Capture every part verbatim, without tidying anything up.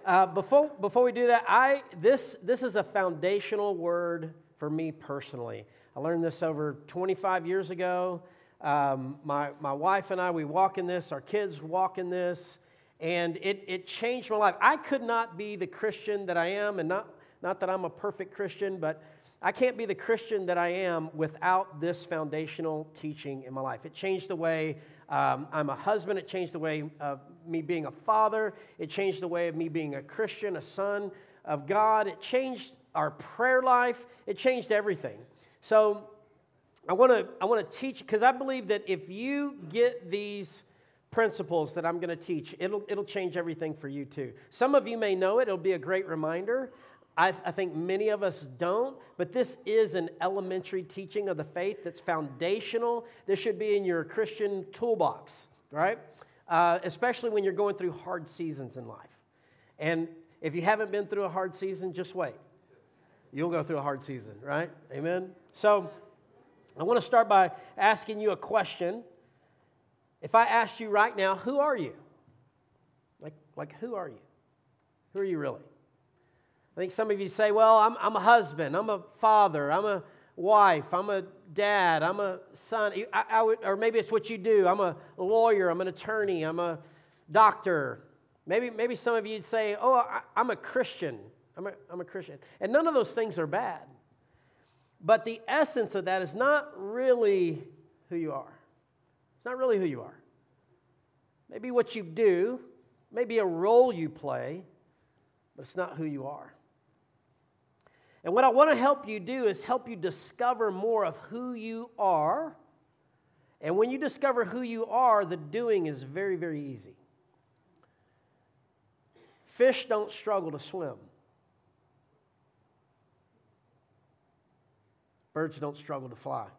Uh, before before we do that, I this this is a foundational word for me personally. I learned this over twenty-five years ago. Um, my my wife and I, we walk in this. Our kids walk in this, and it it changed my life. I could not be the Christian that I am, and not not that I'm a perfect Christian, but I can't be the Christian that I am without this foundational teaching in my life. It changed the way um, I'm a husband. It changed the way of me being a father. It changed the way of me being a Christian, a son of God. It changed our prayer life. It changed everything. So I want to I want to teach, because I believe that if you get these principles that I'm going to teach, it'll it'll change everything for you too. Some of you may know it. It'll be a great reminder. I, I think many of us don't, but this is an elementary teaching of the faith that's foundational. This should be in your Christian toolbox, right? Uh, especially when you're going through hard seasons in life. And if you haven't been through a hard season, just wait. You'll go through a hard season, right? Amen? So I want to start by asking you a question. If I asked you right now, who are you? Like, like who are you? Who are you really? I think some of you say, well, I'm, I'm a husband, I'm a father, I'm a wife, I'm a dad, I'm a son, I, I would, or maybe it's what you do. I'm a lawyer, I'm an attorney, I'm a doctor. Maybe maybe some of you would say, oh, I, I'm a Christian, I'm a, I'm a Christian. And none of those things are bad. But the essence of that is not really who you are. It's not really who you are. Maybe what you do, maybe a role you play, but it's not who you are. And what I want to help you do is help you discover more of who you are. And when you discover who you are, the doing is very, very easy. Fish don't struggle to swim. Birds don't struggle to fly.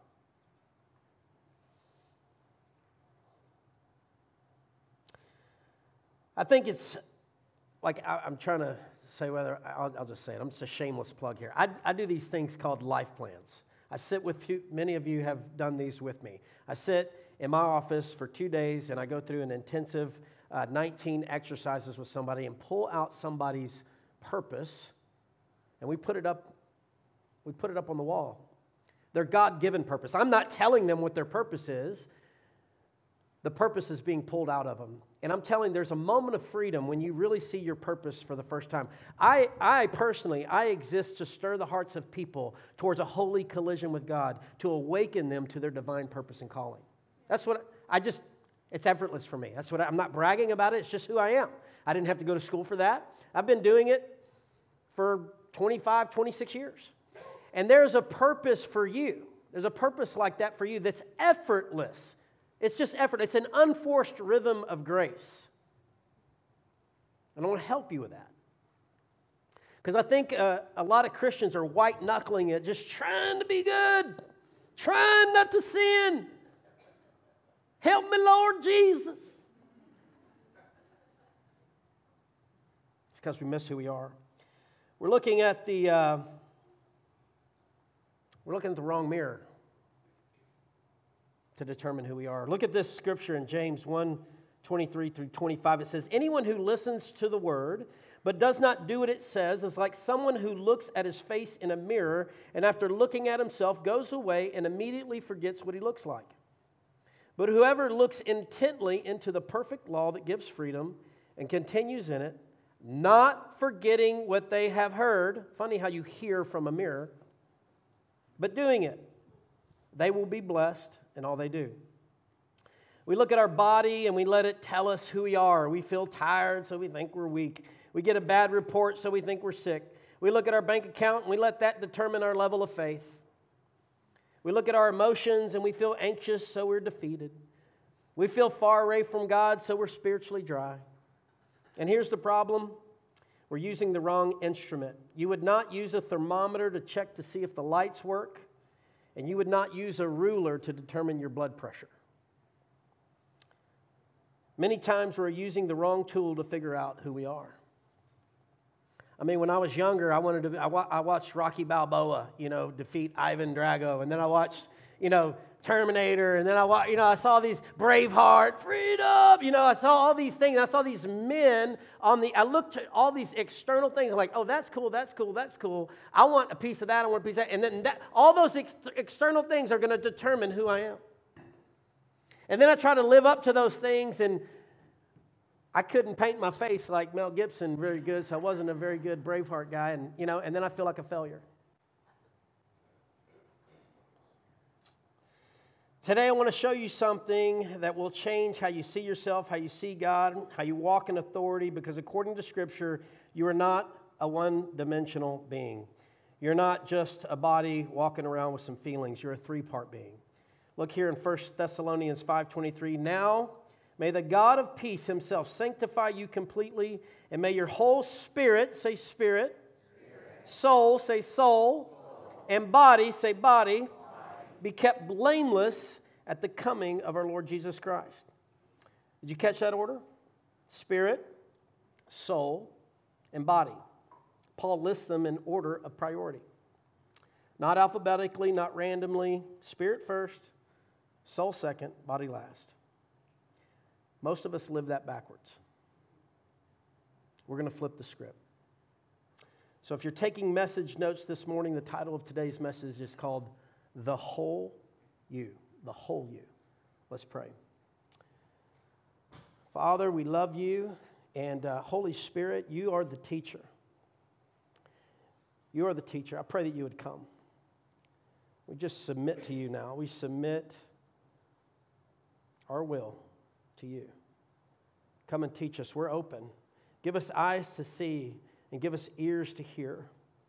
I think it's like I, I'm trying to say whether, I'll, I'll just say it. I'm just a shameless plug here. I, I do these things called life plans. I sit with few, many of you have done these with me. I sit in my office for two days and I go through an intensive uh, nineteen exercises with somebody and pull out somebody's purpose, and we put it up. We put it up on the wall. Their God-given purpose. I'm not telling them what their purpose is. The purpose is being pulled out of them. And I'm telling you, there's a moment of freedom when you really see your purpose for the first time. I, I personally, I exist to stir the hearts of people towards a holy collision with God, to awaken them to their divine purpose and calling. That's what I just, it's effortless for me. That's what I, I'm not bragging about it. It's just who I am. I didn't have to go to school for that. I've been doing it for twenty-five, twenty-six years. And there's a purpose for you. There's a purpose like that for you that's effortless. It's just effort. It's an unforced rhythm of grace. And I want to help you with that. Because I think uh, a lot of Christians are white-knuckling it, just trying to be good, trying not to sin. Help me, Lord Jesus. It's because we miss who we are. We're looking at the uh, we're looking at the wrong mirror to determine who we are. Look at this scripture in James one, twenty-three through twenty-five. It says, anyone who listens to the word but does not do what it says is like someone who looks at his face in a mirror and after looking at himself goes away and immediately forgets what he looks like. But whoever looks intently into the perfect law that gives freedom and continues in it, not forgetting what they have heard, funny how you hear from a mirror, but doing it, they will be blessed in all they do. We look at our body and we let it tell us who we are. We feel tired, so we think we're weak. We get a bad report, so we think we're sick. We look at our bank account and we let that determine our level of faith. We look at our emotions and we feel anxious, so we're defeated. We feel far away from God, so we're spiritually dry. And here's the problem. We're using the wrong instrument. You would not use a thermometer to check to see if the lights work, and you would not use a ruler to determine your blood pressure. Many times we're using the wrong tool to figure out who we are. I mean, when I was younger, I wanted to. I, wa- I watched Rocky Balboa, you know, defeat Ivan Drago, and then I watched, you know, Terminator, and then I, wa- you know, I saw these Braveheart, freedom. You know, I saw all these things. I saw these men on the. I looked at all these external things. I'm like, oh, that's cool, that's cool, that's cool. I want a piece of that. I want a piece of that. And then that, all those ex- external things are going to determine who I am. And then I try to live up to those things, and I couldn't paint my face like Mel Gibson very good, so I wasn't a very good Braveheart guy. And you know, and then I feel like a failure. Today I want to show you something that will change how you see yourself, how you see God, how you walk in authority, because according to Scripture, you are not a one-dimensional being. You're not just a body walking around with some feelings. You're a three-part being. Look here in First Thessalonians five twenty-three. Now, may the God of peace himself sanctify you completely, and may your whole spirit, say spirit, spirit. Soul, say soul, soul. And body, say body, body, be kept blameless at the coming of our Lord Jesus Christ. Did you catch that order? Spirit, soul, and body. Paul lists them in order of priority. Not alphabetically, not randomly. Spirit first, soul second, body last. Most of us live that backwards. We're going to flip the script. So if you're taking message notes this morning, the title of today's message is called The Whole You. The Whole You. Let's pray. Father, we love you, and uh, Holy Spirit, you are the teacher. You are the teacher. I pray that you would come. We just submit to you now. We submit our will to you. Come and teach us. We're open. Give us eyes to see and give us ears to hear.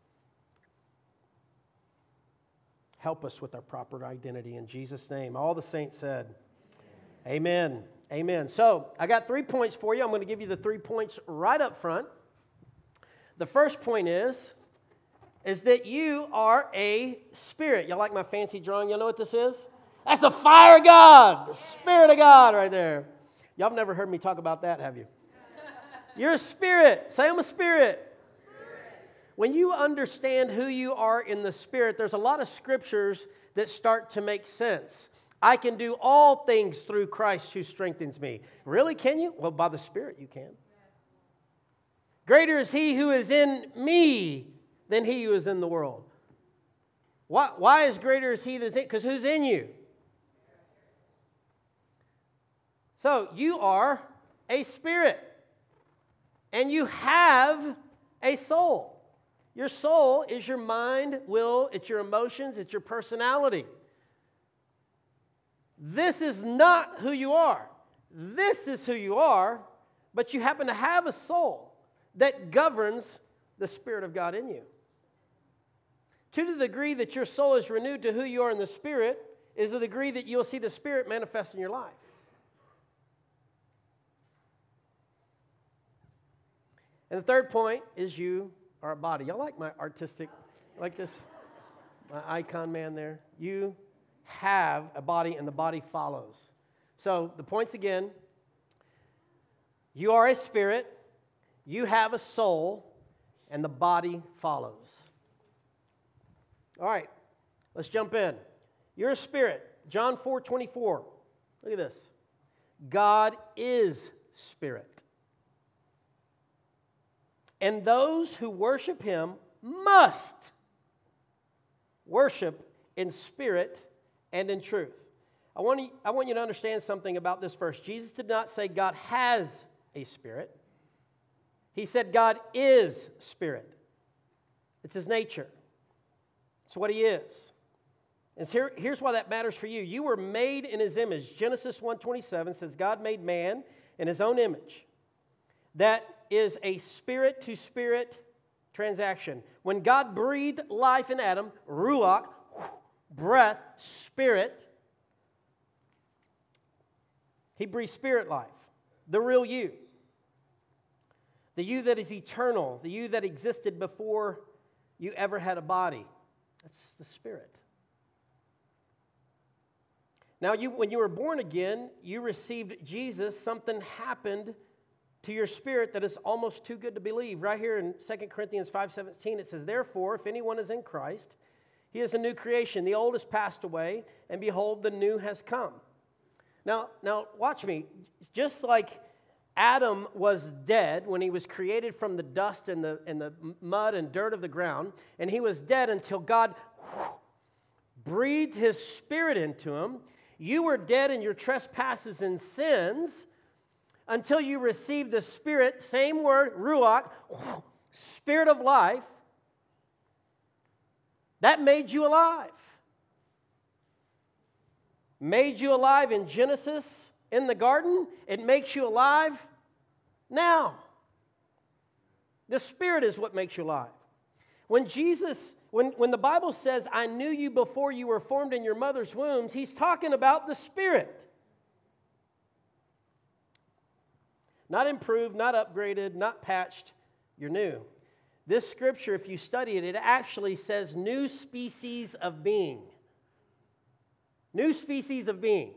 Help us with our proper identity in Jesus' name. All the saints said, Amen. Amen. Amen. So I got three points for you. I'm going to give you the three points right up front. The first point is, is that you are a spirit. Y'all like my fancy drawing? Y'all know what this is? That's the fire of God, the Spirit of God right there. Y'all have never heard me talk about that, have you? You're a spirit. Say, I'm a spirit. When you understand who you are in the Spirit, there's a lot of scriptures that start to make sense. I can do all things through Christ who strengthens me. Really, can you? Well, by the Spirit you can. Greater is He who is in me than he who is in the world. Why, why is greater is He that's in? Because who's in you? So you are a spirit, and you have a soul. Your soul is your mind, will, it's your emotions, it's your personality. This is not who you are. This is who you are, but you happen to have a soul that governs the Spirit of God in you. To the degree that your soul is renewed to who you are in the Spirit is the degree that you'll see the Spirit manifest in your life. And the third point is you are a body. Y'all like my artistic, like this, my icon man there? You have a body, and the body follows. So the points again: you are a spirit, you have a soul, and the body follows. All right, let's jump in. You're a spirit. John four twenty-four. Look at this. God is spirit. And those who worship Him must worship in spirit and in truth. I want you, I want you to understand something about this verse. Jesus did not say God has a spirit. He said God is spirit. It's His nature. It's what He is. And here, here's why that matters for you. You were made in His image. Genesis one twenty-seven says God made man in His own image. That is a spirit-to-spirit transaction. When God breathed life in Adam, ruach, breath, spirit, He breathed spirit life, the real you. The you that is eternal, the you that existed before you ever had a body. That's the Spirit. Now, you, when you were born again, you received Jesus. Something happened to your spirit that is almost too good to believe. Right here in Second Corinthians five seventeen, it says, therefore, if anyone is in Christ, He is a new creation. The old has passed away, and behold, the new has come. Now, now watch me. Just like Adam was dead when he was created from the dust and the, and the mud and dirt of the ground, and he was dead until God breathed His Spirit into him. You were dead in your trespasses and sins until you received the Spirit, same word, Ruach, Spirit of life. That made you alive. Made you alive in Genesis, in the garden. It makes you alive now. The Spirit is what makes you alive. When Jesus, when, when the Bible says, I knew you before you were formed in your mother's wombs, He's talking about the Spirit. Not improved, not upgraded, not patched. You're new. This scripture, if you study it, it actually says new species of being. New species of being.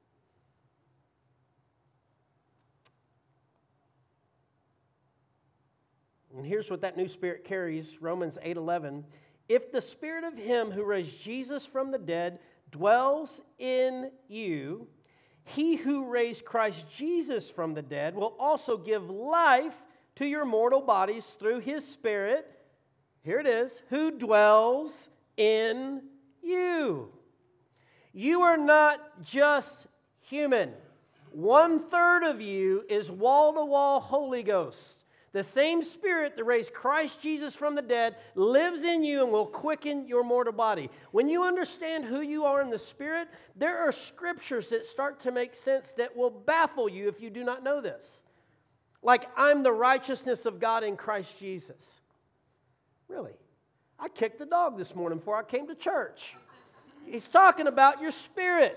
And here's what that new spirit carries, Romans eight eleven. If the Spirit of Him who raised Jesus from the dead dwells in you, He who raised Christ Jesus from the dead will also give life to your mortal bodies through His Spirit, here it is, who dwells in you. You are not just human. One third of you is wall-to-wall Holy Ghost. The same Spirit that raised Christ Jesus from the dead lives in you and will quicken your mortal body. When you understand who you are in the Spirit, there are scriptures that start to make sense that will baffle you if you do not know this. Like, I'm the righteousness of God in Christ Jesus. Really? I kicked the dog this morning before I came to church. He's talking about your spirit.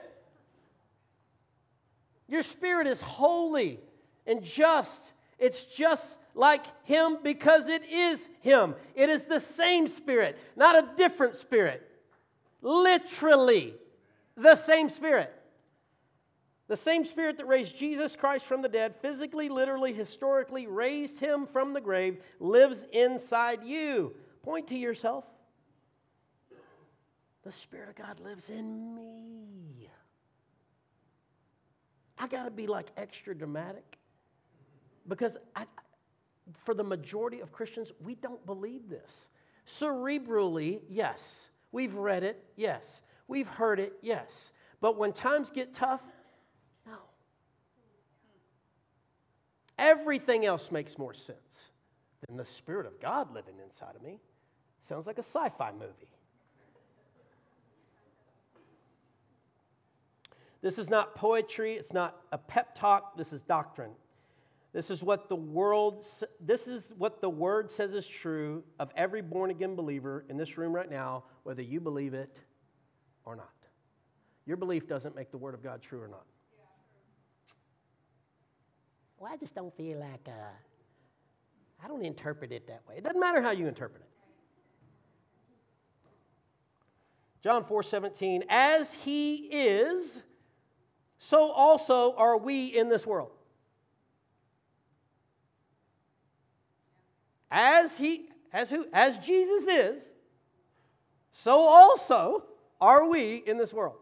Your spirit is holy and just. It's just like Him because it is Him. It is the same Spirit, not a different Spirit. Literally, the same Spirit. The same Spirit that raised Jesus Christ from the dead, physically, literally, historically raised Him from the grave, lives inside you. Point to yourself. The Spirit of God lives in me. I got to be like extra dramatic because I, for the majority of Christians, we don't believe this. Cerebrally, yes. We've read it, yes. We've heard it, yes. But when times get tough, no. Everything else makes more sense than the Spirit of God living inside of me. Sounds like a sci-fi movie. This is not poetry. It's not a pep talk. This is doctrine. This is what the world, this is what the Word says is true of every born-again believer in this room right now, whether you believe it or not. Your belief doesn't make the Word of God true or not. Well, I just don't feel like, uh, I don't interpret it that way. It doesn't matter how you interpret it. John four seventeen, as He is, so also are we in this world. As He, as who, as Jesus is, so also are we in this world.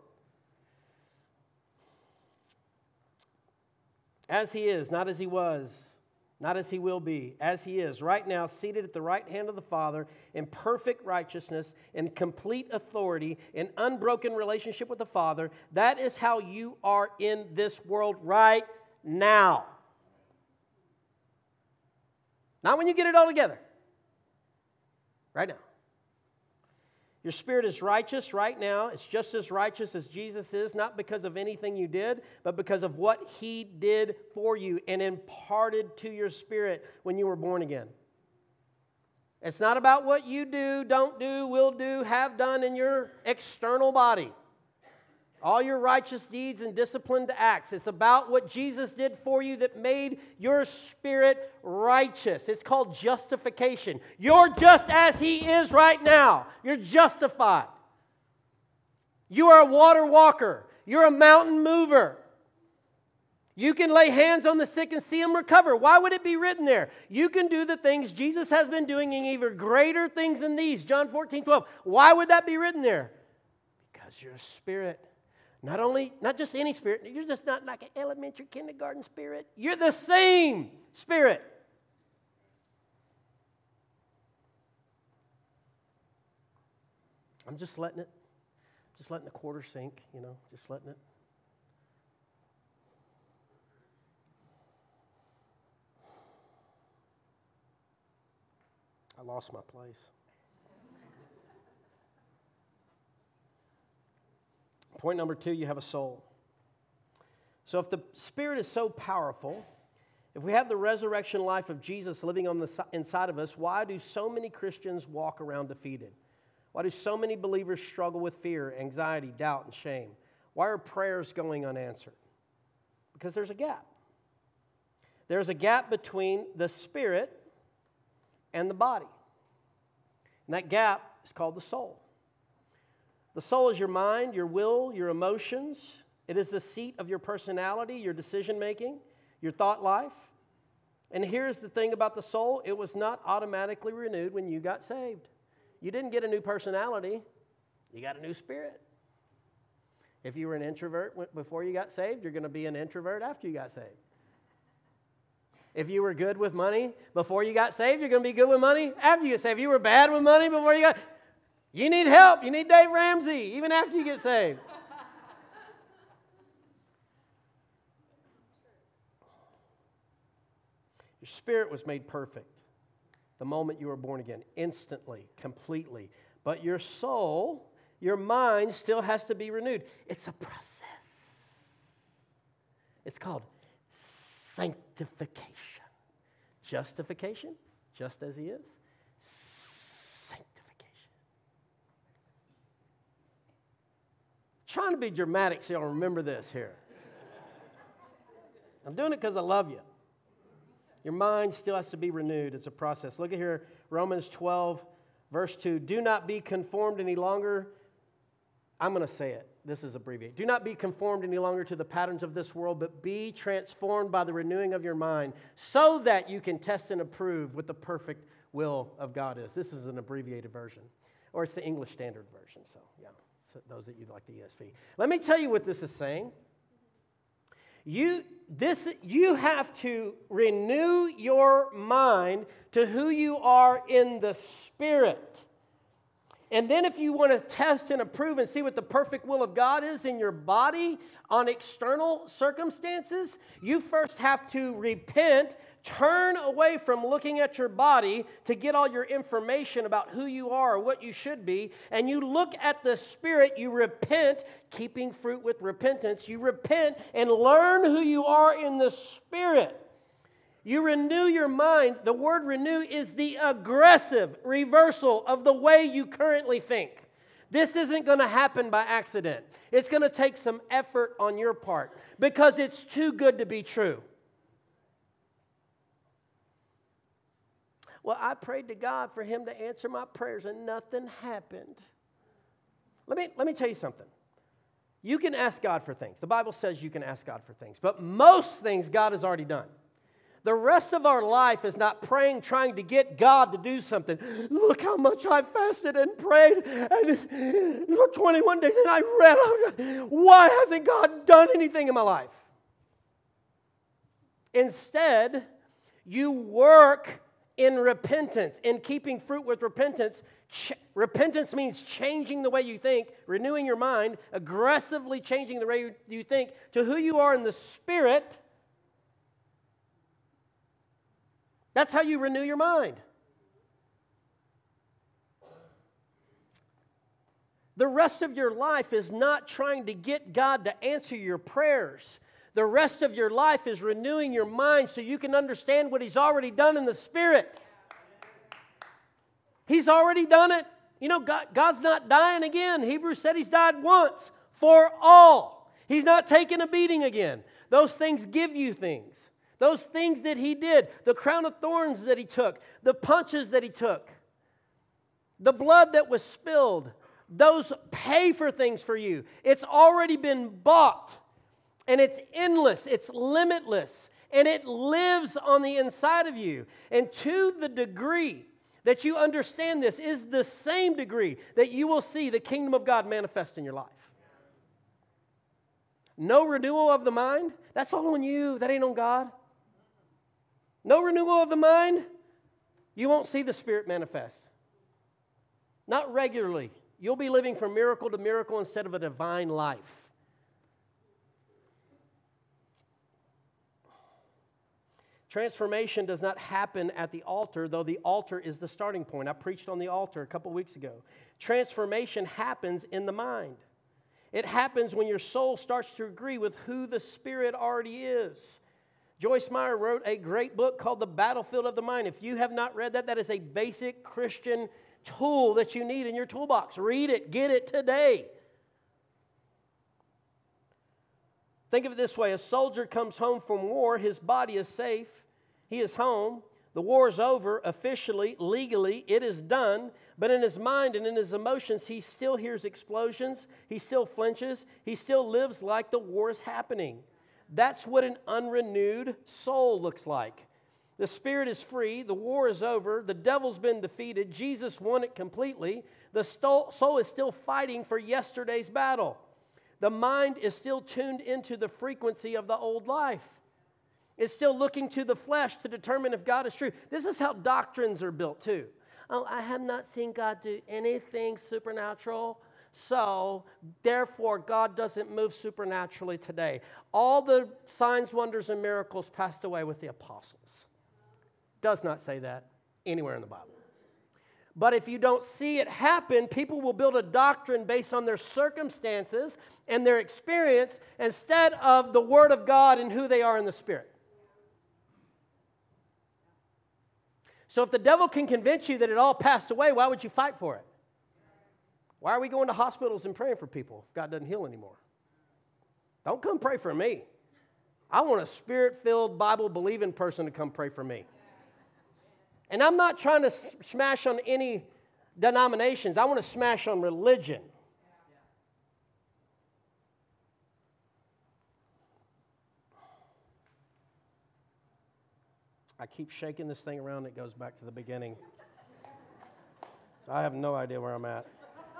As He is, not as He was, not as He will be, as He is, right now, seated at the right hand of the Father, in perfect righteousness, in complete authority, in unbroken relationship with the Father. That is how you are in this world right now. Not when you get it all together. Right now. Your spirit is righteous right now. It's just as righteous as Jesus is, not because of anything you did, but because of what He did for you and imparted to your spirit when you were born again. It's not about what you do, don't do, will do, have done in your external body. All your righteous deeds and disciplined acts. It's about what Jesus did for you that made your spirit righteous. It's called justification. You're just as He is right now. You're justified. You are a water walker. You're a mountain mover. You can lay hands on the sick and see them recover. Why would it be written there? You can do the things Jesus has been doing and even greater things than these. John fourteen, twelve. Why would that be written there? Because you're a spirit. Not only, not just any spirit. You're just not like an elementary kindergarten spirit. You're the same spirit. I'm just letting it, just letting the quarter sink, you know, just letting it. I lost my place. Point number two, you have a soul. So if the Spirit is so powerful, if we have the resurrection life of Jesus living on the inside of us, why do so many Christians walk around defeated? Why do so many believers struggle with fear, anxiety, doubt, and shame? Why are prayers going unanswered? Because there's a gap. There's a gap between the Spirit and the body. And that gap is called the soul. The soul is your mind, your will, your emotions. It is the seat of your personality, your decision-making, your thought life. And here's the thing about the soul. It was not automatically renewed when you got saved. You didn't get a new personality. You got a new spirit. If you were an introvert before you got saved, you're going to be an introvert after you got saved. If you were good with money before you got saved, you're going to be good with money after you get saved. If you were bad with money before you got, you need help. You need Dave Ramsey even after you get saved. Your spirit was made perfect the moment you were born again, instantly, completely. But your soul, your mind still has to be renewed. It's a process. It's called sanctification. Justification, just as he is. Sanctification. Trying to be dramatic so y'all remember this here. I'm doing it because I love you. Your mind still has to be renewed. It's a process. Look at here, Romans twelve, verse two. Do not be conformed any longer. I'm going to say it. This is abbreviated. Do not be conformed any longer to the patterns of this world, but be transformed by the renewing of your mind, so that you can test and approve what the perfect will of God is. This is an abbreviated version, or it's the English Standard Version. So, yeah, so those that you like the E S V. Let me tell you what this is saying. You, this, you have to renew your mind to who you are in the Spirit. And then if you want to test and approve and see what the perfect will of God is in your body on external circumstances, you first have to repent, turn away from looking at your body to get all your information about who you are or what you should be, and you look at the Spirit, you repent, keeping fruit with repentance, you repent and learn who you are in the Spirit. You renew your mind. The word renew is the aggressive reversal of the way you currently think. This isn't going to happen by accident. It's going to take some effort on your part because it's too good to be true. Well, I prayed to God for Him to answer my prayers and nothing happened. Let me, let me tell you something. You can ask God for things. The Bible says you can ask God for things. But most things God has already done. The rest of our life is not praying, trying to get God to do something. Look how much I fasted and prayed. And look, twenty-one days and I read. Why hasn't God done anything in my life? Instead, you work in repentance, in keeping fruit with repentance. Ch- repentance means changing the way you think, renewing your mind, aggressively changing the way you, you think to who you are in the Spirit. That's how you renew your mind. The rest of your life is not trying to get God to answer your prayers. The rest of your life is renewing your mind so you can understand what He's already done in the Spirit. He's already done it. You know, God, God's not dying again. Hebrews said He's died once for all. He's not taking a beating again. Those things give you things. Those things that He did, the crown of thorns that He took, the punches that He took, the blood that was spilled, those pay for things for you. It's already been bought. And it's endless, it's limitless, and it lives on the inside of you. And to the degree that you understand this is the same degree that you will see the kingdom of God manifest in your life. No renewal of the mind, that's all on you. That ain't on God. No renewal of the mind, you won't see the Spirit manifest. Not regularly. You'll be living from miracle to miracle instead of a divine life. Transformation does not happen at the altar, though the altar is the starting point. I preached on the altar a couple weeks ago. Transformation happens in the mind. It happens when your soul starts to agree with who the Spirit already is. Joyce Meyer wrote a great book called The Battlefield of the Mind. If you have not read that, that is a basic Christian tool that you need in your toolbox. Read it. Get it today. Think of it this way. A soldier comes home from war. His body is safe. He is home. The war is over officially, legally. It is done. But in his mind and in his emotions, he still hears explosions. He still flinches. He still lives like the war is happening. That's what an unrenewed soul looks like. The spirit is free. The war is over. The devil's been defeated. Jesus won it completely. The soul is still fighting for yesterday's battle. The mind is still tuned into the frequency of the old life. It's still looking to the flesh to determine if God is true. This is how doctrines are built too. Oh, I have not seen God do anything supernatural, so therefore God doesn't move supernaturally today. All the signs, wonders, and miracles passed away with the apostles. Does not say that anywhere in the Bible. But if you don't see it happen, people will build a doctrine based on their circumstances and their experience instead of the Word of God and who they are in the Spirit. So if the devil can convince you that it all passed away, why would you fight for it? Why are we going to hospitals and praying for people if God doesn't heal anymore? Don't come pray for me. I want a Spirit-filled, Bible-believing person to come pray for me. And I'm not trying to smash on any denominations. I want to smash on religion. I keep shaking this thing around. It goes back to the beginning. I have no idea where I'm at.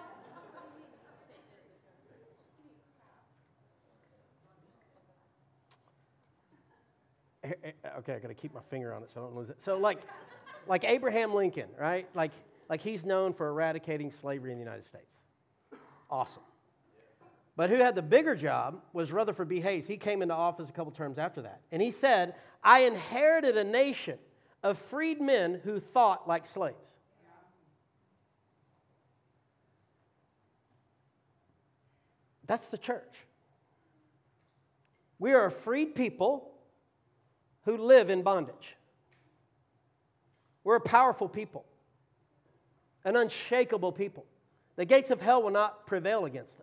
Okay, I got to keep my finger on it so I don't lose it. So like, like Abraham Lincoln, right? Like, like he's known for eradicating slavery in the United States. Awesome. But who had the bigger job was Rutherford B. Hayes. He came into office a couple terms after that. And he said, I inherited a nation of freed men who thought like slaves. That's the church. We are a freed people who live in bondage. We're a powerful people, an unshakable people. The gates of hell will not prevail against us.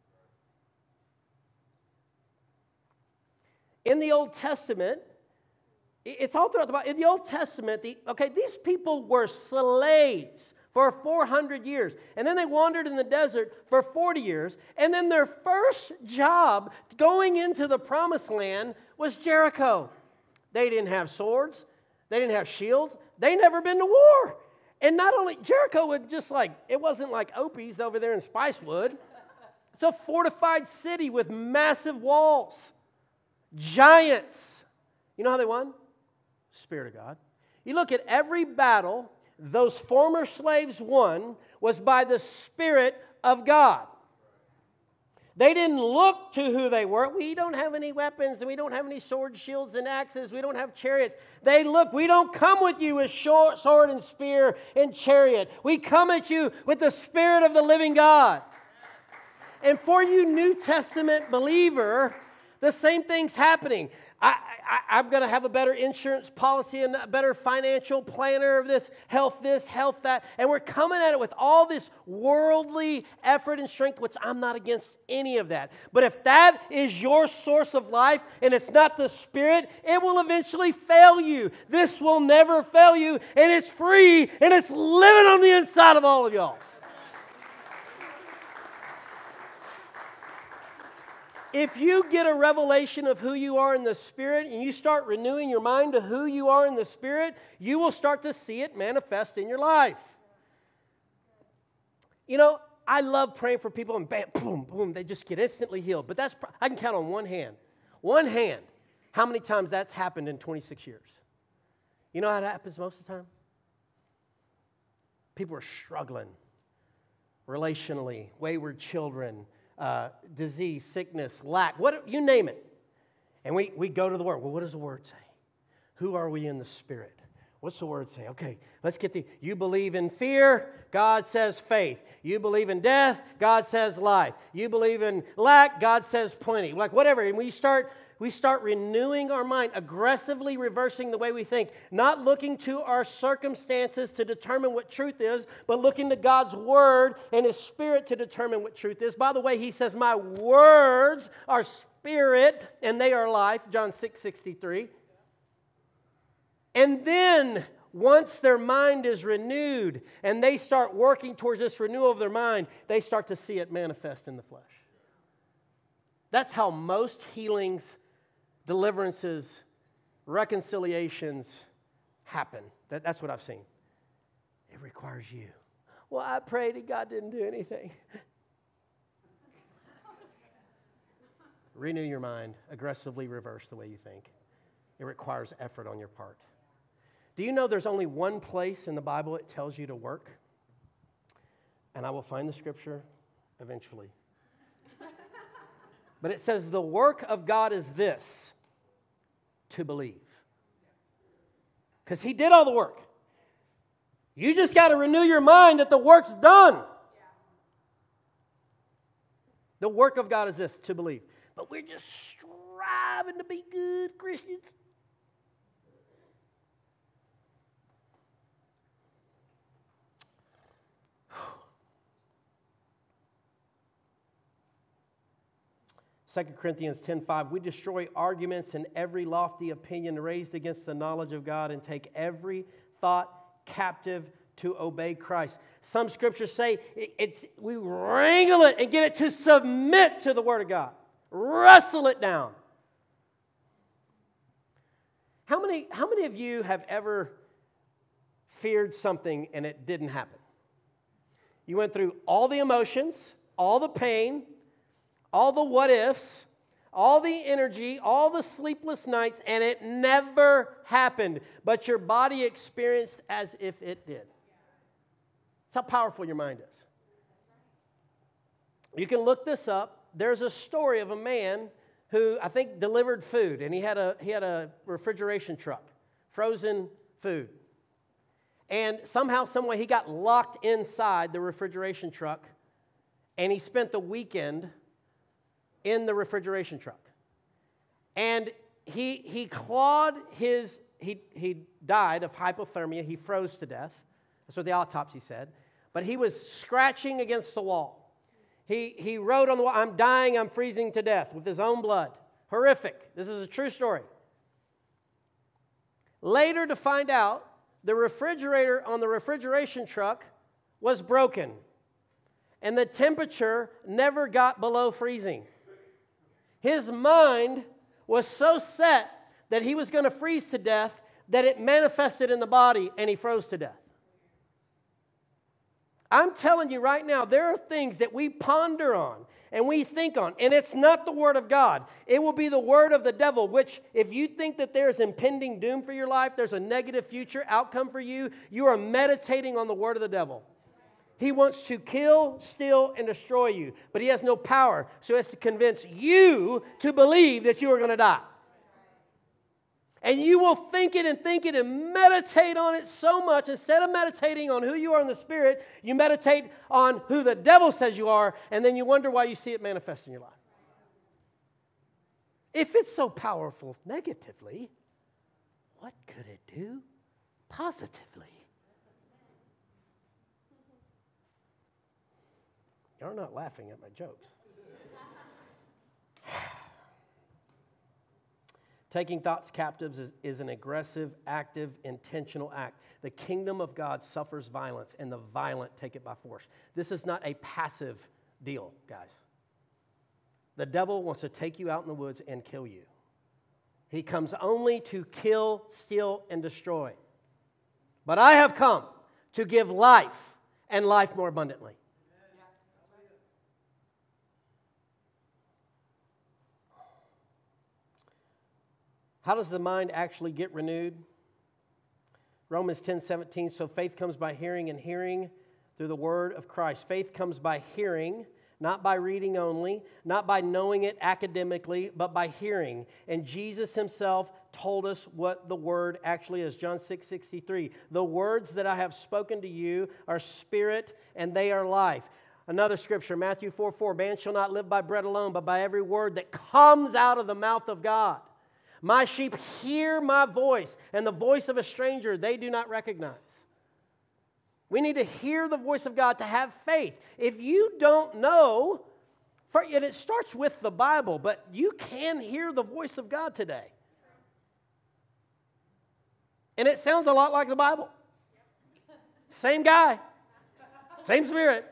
In the Old Testament, it's all throughout the Bible. In the Old Testament, the, okay, these people were slaves for four hundred years. And then they wandered in the desert for forty years. And then their first job going into the promised land was Jericho. They didn't have swords. They didn't have shields. They never been to war. And not only, Jericho was just like, it wasn't like Opie's over there in Spicewood. It's a fortified city with massive walls. Giants. You know how they won? Spirit of God. You look at every battle those former slaves won was by the Spirit of God. They didn't look to who they were. We don't have any weapons, and we don't have any swords, shields, and axes. We don't have chariots. They look, we don't come with you with short sword and spear and chariot. We come at you with the Spirit of the living God. And for you New Testament believer, the same thing's happening. I, I, I'm going to have a better insurance policy and a better financial planner of this, health this, health that. And we're coming at it with all this worldly effort and strength, which I'm not against any of that. But if that is your source of life and it's not the Spirit, it will eventually fail you. This will never fail you, and it's free, and it's living on the inside of all of y'all. If you get a revelation of who you are in the Spirit and you start renewing your mind to who you are in the Spirit, you will start to see it manifest in your life. You know, I love praying for people and bam, boom, boom, they just get instantly healed. But that's, I can count on one hand, one hand, how many times that's happened in twenty-six years. You know how it happens most of the time? People are struggling relationally, wayward children, uh, disease, sickness, lack, what, you name it. And we, we go to the Word. Well, what does the Word say? Who are we in the Spirit? What's the Word say? Okay, let's get the, you believe in fear, God says faith. You believe in death, God says life. You believe in lack, God says plenty. Like whatever, and we start... We start renewing our mind, aggressively reversing the way we think, not looking to our circumstances to determine what truth is, but looking to God's Word and His Spirit to determine what truth is. By the way, He says, my words are spirit and they are life, John six sixty-three. And then, once their mind is renewed and they start working towards this renewal of their mind, they start to see it manifest in the flesh. That's how most healings, deliverances, reconciliations happen. That, that's what I've seen. It requires you. Well, I prayed and God didn't do anything. Renew your mind. Aggressively reverse the way you think. It requires effort on your part. Do you know there's only one place in the Bible it tells you to work? And I will find the scripture eventually. But it says the work of God is this, to believe. Because He did all the work. You just got to renew your mind that the work's done. The work of God is this, to believe. But we're just striving to be good Christians. Second Corinthians ten five, we destroy arguments and every lofty opinion raised against the knowledge of God and take every thought captive to obey Christ. Some scriptures say it's we wrangle it and get it to submit to the Word of God. Wrestle it down. How many, how many of you have ever feared something and it didn't happen? You went through all the emotions, all the pain, all the what ifs, all the energy, all the sleepless nights, and it never happened. But your body experienced as if it did. That's how powerful your mind is. You can look this up. There's a story of a man who I think delivered food, and he had a he had a refrigeration truck, frozen food. And somehow, some way, he got locked inside the refrigeration truck, and he spent the weekend in the refrigeration truck. And he he clawed his, he, he died of hypothermia. He froze to death. That's what the autopsy said. But he was scratching against the wall. He, he wrote on the wall, I'm dying, I'm freezing to death, with his own blood. Horrific. This is a true story. Later to find out, the refrigerator on the refrigeration truck was broken. And the temperature never got below freezing. His mind was so set that he was going to freeze to death that it manifested in the body and he froze to death. I'm telling you right now, there are things that we ponder on and we think on, and it's not the Word of God. It will be the word of the devil, which if you think that there's impending doom for your life, there's a negative future outcome for you, you are meditating on the word of the devil. He wants to kill, steal, and destroy you, but he has no power, so he has to convince you to believe that you are going to die. And you will think it and think it and meditate on it so much. Instead of meditating on who you are in the Spirit, you meditate on who the devil says you are, and then you wonder why you see it manifest in your life. If it's so powerful negatively, what could it do positively? You're not laughing at my jokes. Taking thoughts captives is, is an aggressive, active, intentional act. The kingdom of God suffers violence, and the violent take it by force. This is not a passive deal, guys. The devil wants to take you out in the woods and kill you. He comes only to kill, steal, and destroy. But I have come to give life, and life more abundantly. How does the mind actually get renewed? Romans ten seventeen, so faith comes by hearing, and hearing through the word of Christ. Faith comes by hearing, not by reading only, not by knowing it academically, but by hearing. And Jesus himself told us what the word actually is. John six sixty-three, the words that I have spoken to you are spirit and they are life. Another scripture, Matthew four four, man shall not live by bread alone, but by every word that comes out of the mouth of God. My sheep hear my voice, and the voice of a stranger they do not recognize. We need to hear the voice of God to have faith. If you don't know, for, and it starts with the Bible, but you can hear the voice of God today. And it sounds a lot like the Bible. Same guy, same Spirit.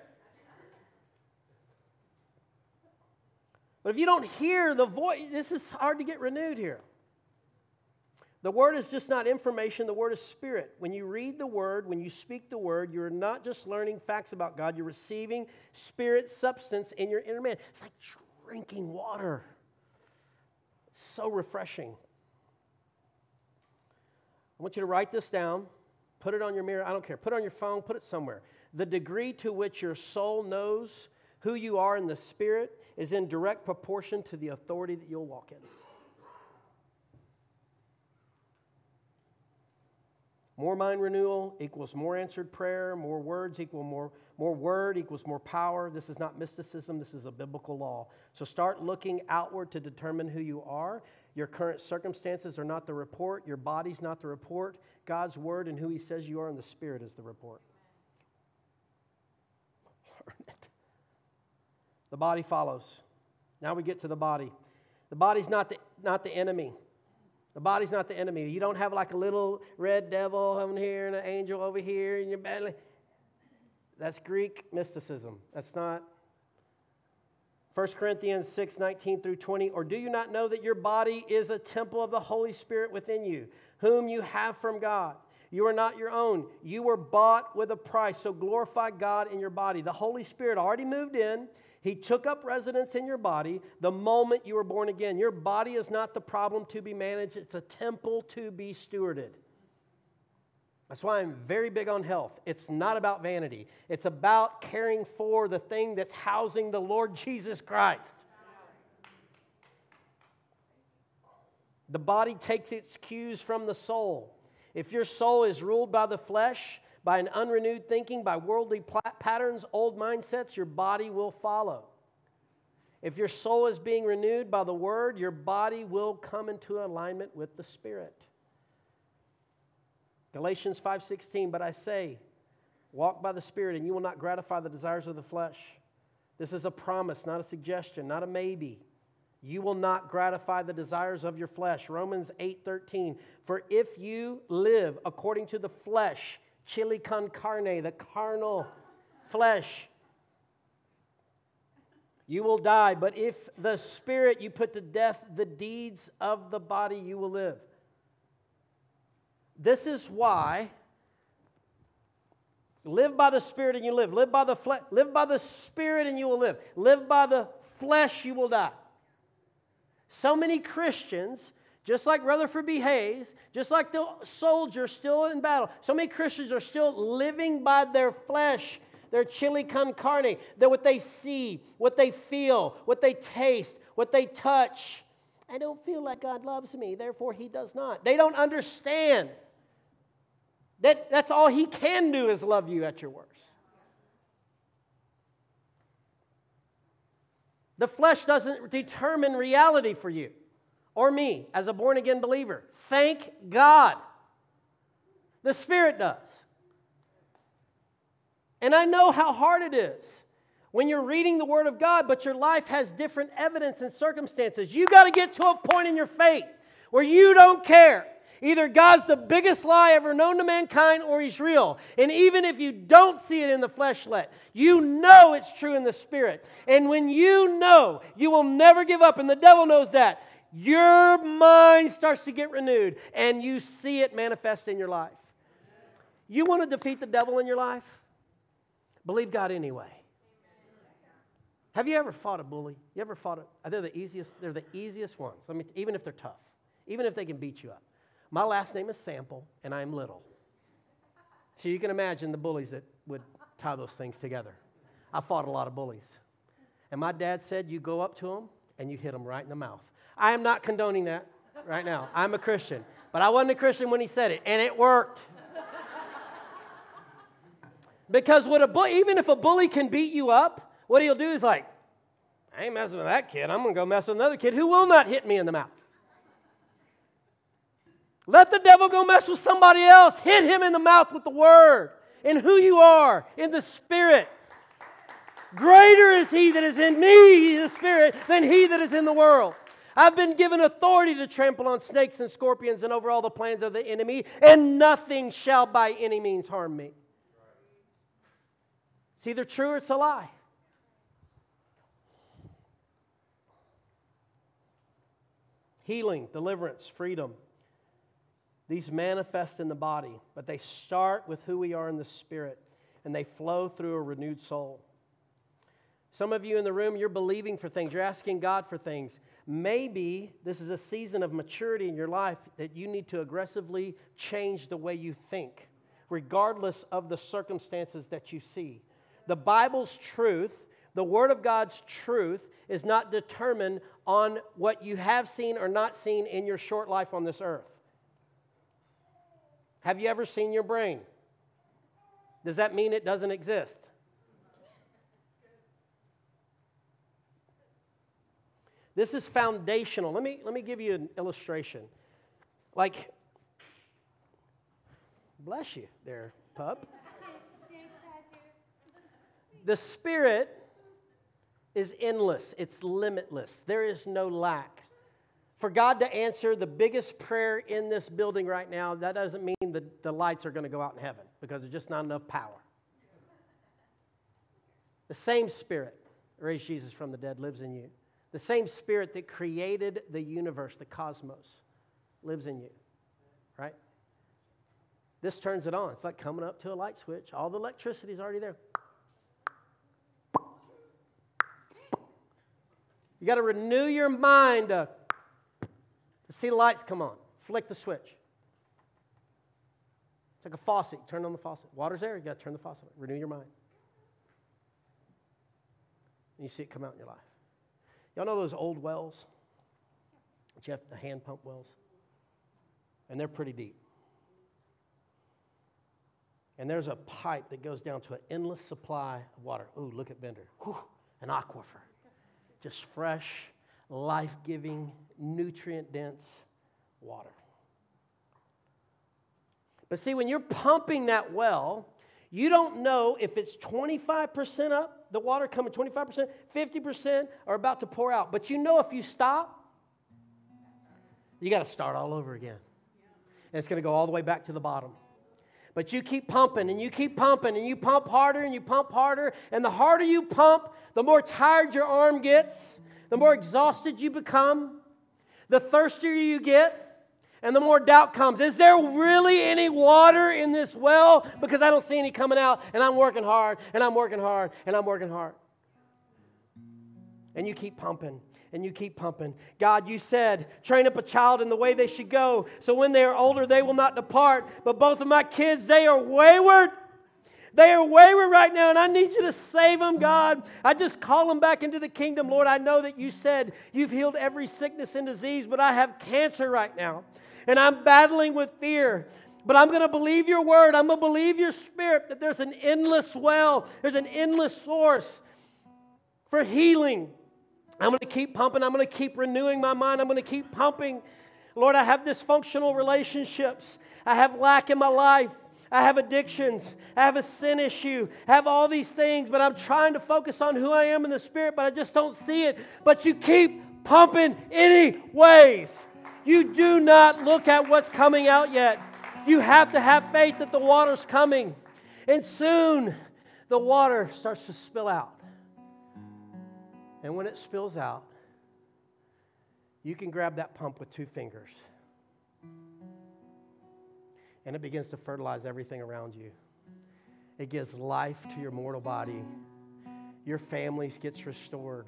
But if you don't hear the voice, this is hard to get renewed here. The Word is just not information, the Word is Spirit. When you read the Word, when you speak the Word, you're not just learning facts about God, you're receiving Spirit substance in your inner man. It's like drinking water. So refreshing. I want you to write this down, put it on your mirror, I don't care, put it on your phone, put it somewhere. The degree to which your soul knows who you are in the Spirit is in direct proportion to the authority that you'll walk in. More mind renewal equals more answered prayer. More words equal more, more word equals more power. This is not mysticism. This is a biblical law. So start looking outward to determine who you are. Your current circumstances are not the report. Your body's not the report. God's word and who He says you are in the Spirit is the report. Learn it. The body follows. Now we get to the body. The body's not the, not the enemy. The body's not the enemy. You don't have like a little red devil over here and an angel over here in your belly. That's Greek mysticism. That's not. First Corinthians six nineteen through twenty. Or do you not know that your body is a temple of the Holy Spirit within you, whom you have from God? You are not your own. You were bought with a price. So glorify God in your body. The Holy Spirit already moved in. He took up residence in your body the moment you were born again. Your body is not the problem to be managed. It's a temple to be stewarded. That's why I'm very big on health. It's not about vanity. It's about caring for the thing that's housing the Lord Jesus Christ. The body takes its cues from the soul. If your soul is ruled by the flesh, by an unrenewed thinking, by worldly patterns, old mindsets, your body will follow. If your soul is being renewed by the Word, your body will come into alignment with the Spirit. Galatians five sixteen, but I say, walk by the Spirit, and you will not gratify the desires of the flesh. This is a promise, not a suggestion, not a maybe. You will not gratify the desires of your flesh. Romans eight thirteen, for if you live according to the flesh, chili con carne, the carnal flesh, you will die. But if the Spirit you put to death, the deeds of the body you will live. This is why live by the Spirit and you live. Live by the flesh. Live by the Spirit and you will live. Live by the flesh, you will die. So many Christians, just like Rutherford B. Hayes, just like the soldier still in battle, so many Christians are still living by their flesh, their chili con carne, that what they see, what they feel, what they taste, what they touch. I don't feel like God loves me, therefore He does not. They don't understand that that's all He can do is love you at your worst. The flesh doesn't determine reality for you or me as a born-again believer. Thank God. The Spirit does. And I know how hard it is when you're reading the Word of God, but your life has different evidence and circumstances. You got to get to a point in your faith where you don't care Either God's the biggest lie ever known to mankind or He's real. And even if you don't see it in the fleshlet, you know it's true in the spirit. And when you know, you will never give up, and the devil knows that, your mind starts to get renewed and you see it manifest in your life. You want to defeat the devil in your life? Believe God anyway. Have you ever fought a bully? You ever fought a, they're the easiest, they're the easiest ones. I mean, even if they're tough, even if they can beat you up. My last name is Sample, and I'm little. So you can imagine the bullies that would tie those things together. I fought a lot of bullies. And my dad said, you go up to them and you hit them right in the mouth. I am not condoning that right now. I'm a Christian. But I wasn't a Christian when he said it, and it worked. Because what a bu- even if a bully can beat you up, what he'll do is like, I ain't messing with that kid. I'm going to go mess with another kid who will not hit me in the mouth. Let the devil go mess with somebody else. Hit him in the mouth with the word, in who you are, in the spirit. Greater is he that is in me, the spirit, than he that is in the world. I've been given authority to trample on snakes and scorpions and over all the plans of the enemy, and nothing shall by any means harm me. It's either true or it's a lie. Healing, deliverance, freedom. These manifest in the body, but they start with who we are in the spirit, and they flow through a renewed soul. Some of you in the room, you're believing for things. You're asking God for things. Maybe this is a season of maturity in your life that you need to aggressively change the way you think, regardless of the circumstances that you see. The Bible's truth, the Word of God's truth, is not determined on what you have seen or not seen in your short life on this earth. Have you ever seen your brain? Does that mean it doesn't exist? This is foundational. Let me, let me give you an illustration. Like, bless you there, pup. The Spirit is endless. It's limitless. There is no lack. For God to answer the biggest prayer in this building right now, that doesn't mean that the lights are going to go out in heaven because there's just not enough power. The same Spirit that raised Jesus from the dead lives in you. The same Spirit that created the universe, the cosmos, lives in you. Right? This turns it on. It's like coming up to a light switch. All the electricity is already there. You got to renew your mind to, to see the lights come on. Flick the switch. It's like a faucet. You turn on the faucet. Water's there. You got to turn the faucet on. Renew your mind. And you see it come out in your life. Y'all know those old wells? That you have the hand pump wells? And they're pretty deep. And there's a pipe that goes down to an endless supply of water. Ooh, look at Bender. Whew, an aquifer. Just fresh, life-giving, nutrient-dense water. But see, when you're pumping that well, you don't know if it's twenty-five percent up, the water coming twenty-five percent, fifty percent, or about to pour out. But you know if you stop, you got to start all over again. And it's going to go all the way back to the bottom. But you keep pumping, and you keep pumping, and you pump harder, and you pump harder. And the harder you pump, the more tired your arm gets, the more exhausted you become, the thirstier you get, and the more doubt comes. Is there really any water in this well? Because I don't see any coming out, and I'm working hard, and I'm working hard, and I'm working hard. And you keep pumping. And you keep pumping. God, you said, train up a child in the way they should go, so when they are older, they will not depart. But both of my kids, they are wayward. They are wayward right now, and I need you to save them, God. I just call them back into the kingdom. Lord, I know that you said you've healed every sickness and disease, but I have cancer right now, and I'm battling with fear. But I'm going to believe your word. I'm going to believe your spirit that there's an endless well. There's an endless source for healing. I'm going to keep pumping. I'm going to keep renewing my mind. I'm going to keep pumping. Lord, I have dysfunctional relationships. I have lack in my life. I have addictions. I have a sin issue. I have all these things, but I'm trying to focus on who I am in the Spirit, but I just don't see it. But you keep pumping anyways. You do not look at what's coming out yet. You have to have faith that the water's coming. And soon the water starts to spill out. And when it spills out, you can grab that pump with two fingers. And it begins to fertilize everything around you. It gives life to your mortal body. Your families gets restored.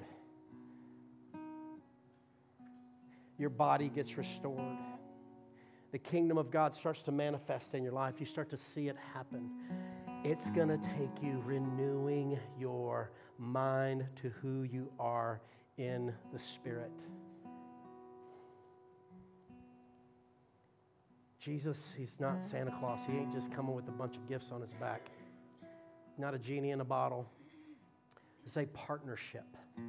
Your body gets restored. The kingdom of God starts to manifest in your life. You start to see it happen. It's going to take you renewing your mind to who you are in the Spirit. Jesus, he's not Santa Claus. He ain't just coming with a bunch of gifts on his back. Not a genie in a bottle. It's a partnership.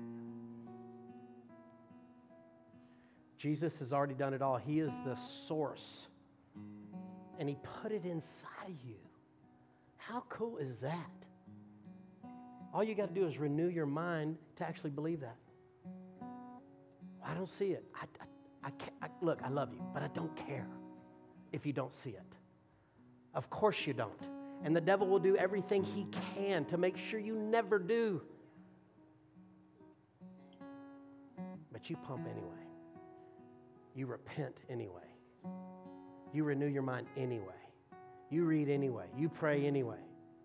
Jesus has already done it all. He is the source. And he put it inside of you. How cool is that? All you got to do is renew your mind to actually believe that. I don't see it. I, I, I can't, I, look, I love you, but I don't care if you don't see it. Of course you don't. And the devil will do everything he can to make sure you never do. But you pump anyway. You repent anyway. You renew your mind anyway. You read anyway. You pray anyway.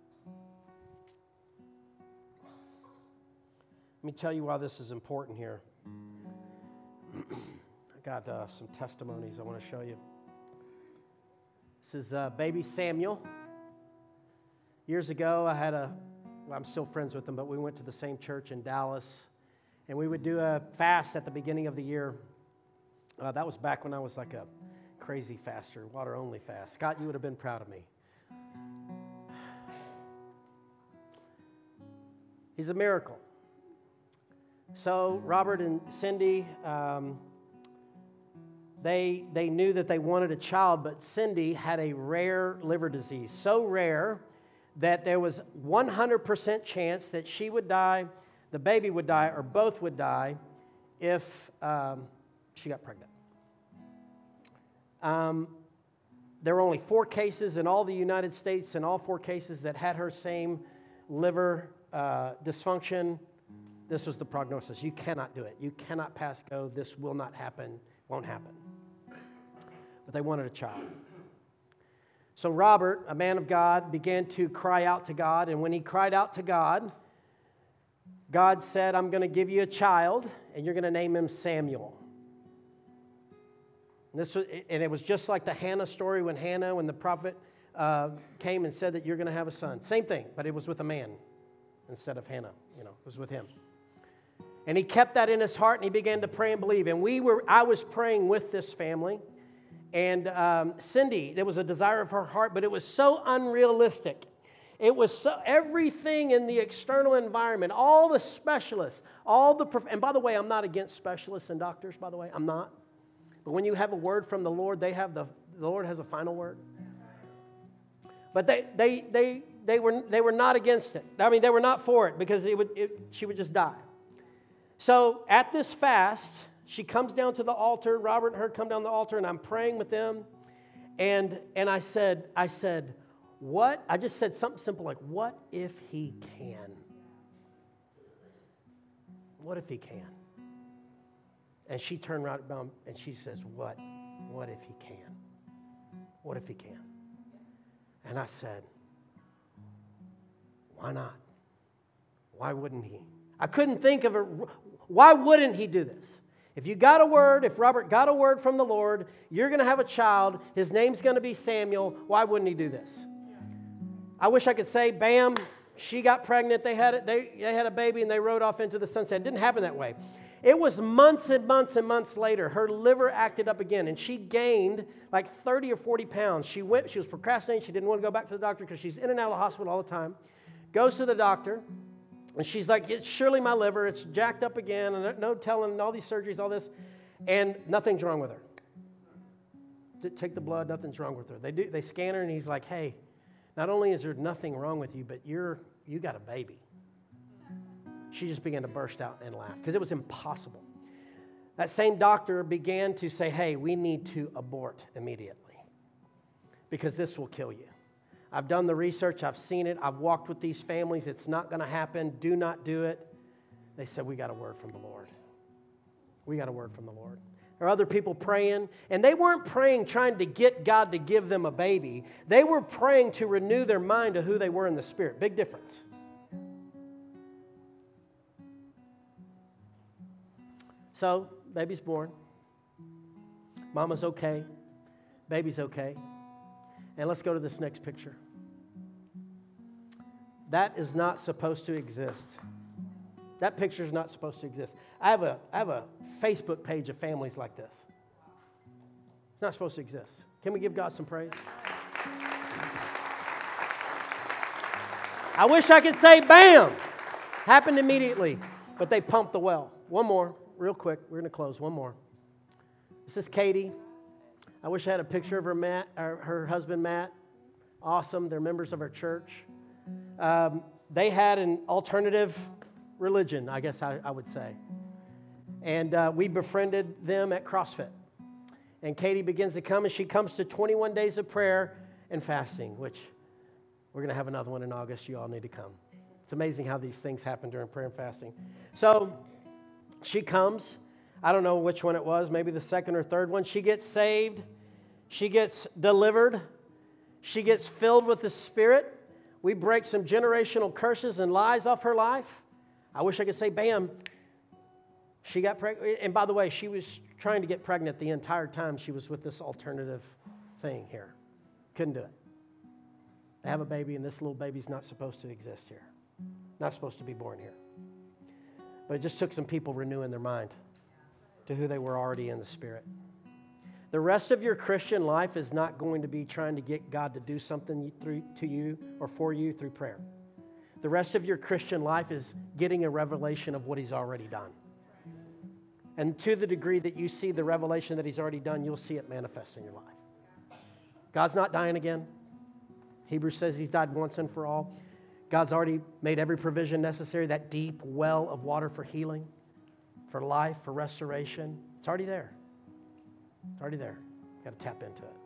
Let me tell you why this is important here. I got uh, some testimonies I want to show you. This is uh, baby Samuel. Years ago, I had a, well, I'm still friends with him, but we went to the same church in Dallas, and we would do a fast at the beginning of the year. Uh, that was back when I was like a crazy faster, water-only fast. Scott, you would have been proud of me. He's a miracle. So Robert and Cindy, um, they, they knew that they wanted a child, but Cindy had a rare liver disease, so rare that there was one hundred percent chance that she would die, the baby would die, or both would die if um, she got pregnant. Um, there were only four cases in all the United States, and all four cases that had her same liver uh, dysfunction. This was the prognosis. You cannot do it. You cannot pass go. This will not happen. Won't happen. But they wanted a child. So Robert, a man of God, began to cry out to God. And when he cried out to God, God said, I'm going to give you a child, and you're going to name him Samuel. And, this was, and it was just like the Hannah story when Hannah, when the prophet uh, came and said that you're going to have a son. Same thing, but it was with a man instead of Hannah. You know, it was with him. And he kept that in his heart, and he began to pray and believe. And we were, I was praying with this family. And um, Cindy, there was a desire of her heart, but it was so unrealistic. It was so, everything in the external environment, all the specialists, all the, and by the way, I'm not against specialists and doctors, by the way, I'm not. But when you have a word from the Lord, they have the, the Lord has a final word. But they, they, they, they were, they were not against it. I mean, they were not for it because it would, it, she would just die. So at this fast, she comes down to the altar. Robert and her come down the altar, and I'm praying with them. And and I said, I said, what? I just said something simple like, what if he can? What if he can? And she turned right around and she says, what? What if he can? What if he can? And I said, why not? Why wouldn't he? I couldn't think of a, why wouldn't he do this? If you got a word, if Robert got a word from the Lord, you're going to have a child, his name's going to be Samuel, why wouldn't he do this? I wish I could say, bam, she got pregnant, they had, it, they, they had a baby, and they rode off into the sunset. It didn't happen that way. It was months and months and months later, her liver acted up again, and she gained like thirty or forty pounds. She went, she was procrastinating, she didn't want to go back to the doctor because she's in and out of the hospital all the time. Goes to the doctor, and she's like, it's surely my liver, it's jacked up again, and no telling, all these surgeries, all this, and nothing's wrong with her. Take the blood, nothing's wrong with her. They do, they scan her, and he's like, hey, not only is there nothing wrong with you, but you're, you got a baby. She just began to burst out and laugh because it was impossible. that same doctor began to say, hey, we need to abort immediately because this will kill you. I've done the research. I've seen it. I've walked with these families. It's not going to happen. Do not do it. They said, we got a word from the Lord. We got a word from the Lord. There are other people praying, and they weren't praying trying to get God to give them a baby. They were praying to renew their mind to who they were in the Spirit. Big difference. So, baby's born. Mama's okay. Baby's okay. And let's go to this next picture. That is not supposed to exist. That picture is not supposed to exist. I have a, I have a Facebook page of families like this. It's not supposed to exist. Can we give God some praise? I wish I could say, bam, happened immediately, but they pumped the well. One more, real quick. We're going to close. One more. This is Katie. I wish I had a picture of her, Matt, or her husband, Matt. Awesome. They're members of our church. Um, they had an alternative religion, I guess I, I would say. And uh, we befriended them at CrossFit. And Katie begins to come, and she comes to twenty-one days of prayer and fasting, which we're going to have another one in August. You all need to come. It's amazing how these things happen during prayer and fasting. So she comes. I don't know which one it was, maybe the second or third one. She gets saved. She gets delivered. She gets filled with the Spirit. We break some generational curses and lies off her life. I wish I could say, bam, she got pregnant. And by the way, she was trying to get pregnant the entire time she was with this alternative thing here. Couldn't do it. They have a baby, and this little baby's not supposed to exist here. Not supposed to be born here. But it just took some people renewing their mind to who they were already in the Spirit. The rest of your Christian life is not going to be trying to get God to do something through to you or for you through prayer. The rest of your Christian life is getting a revelation of what He's already done. And to the degree that you see the revelation that He's already done, you'll see it manifest in your life. God's not dying again. Hebrews says He's died once and for all. God's already made every provision necessary, that deep well of water for healing, for life, for restoration. It's already there. It's already there. You've got to tap into it.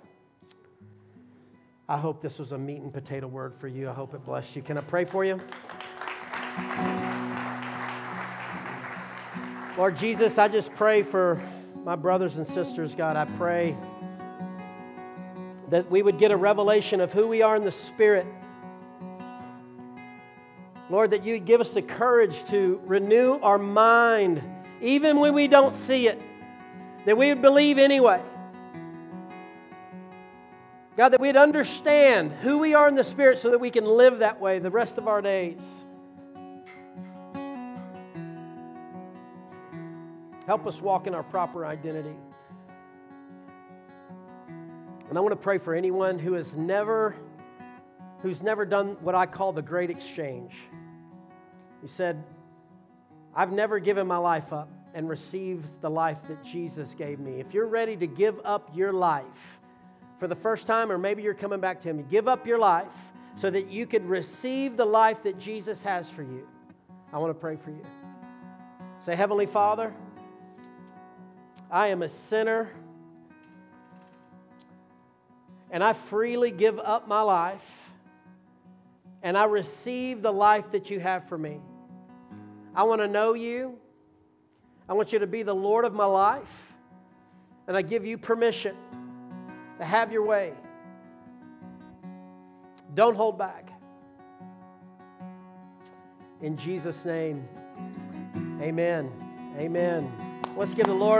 I hope this was a meat and potato word for you. I hope it blessed you. Can I pray for you? Lord Jesus, I just pray for my brothers and sisters, God. I pray that we would get a revelation of who we are in the Spirit. Lord, that you would give us the courage to renew our mind, even when we don't see it, that we would believe anyway. God, that we'd understand who we are in the Spirit so that we can live that way the rest of our days. Help us walk in our proper identity. And I want to pray for anyone who has never, who's never done what I call the great exchange. He said, I've never given my life up and received the life that Jesus gave me. If you're ready to give up your life for the first time, or maybe you're coming back to Him, give up your life so that you could receive the life that Jesus has for you. I want to pray for you. Say, Heavenly Father, I am a sinner, and I freely give up my life, and I receive the life that you have for me. I want to know you. I want you to be the Lord of my life, and I give you permission to have your way. Don't hold back. In Jesus' name, amen. Amen. Let's give the Lord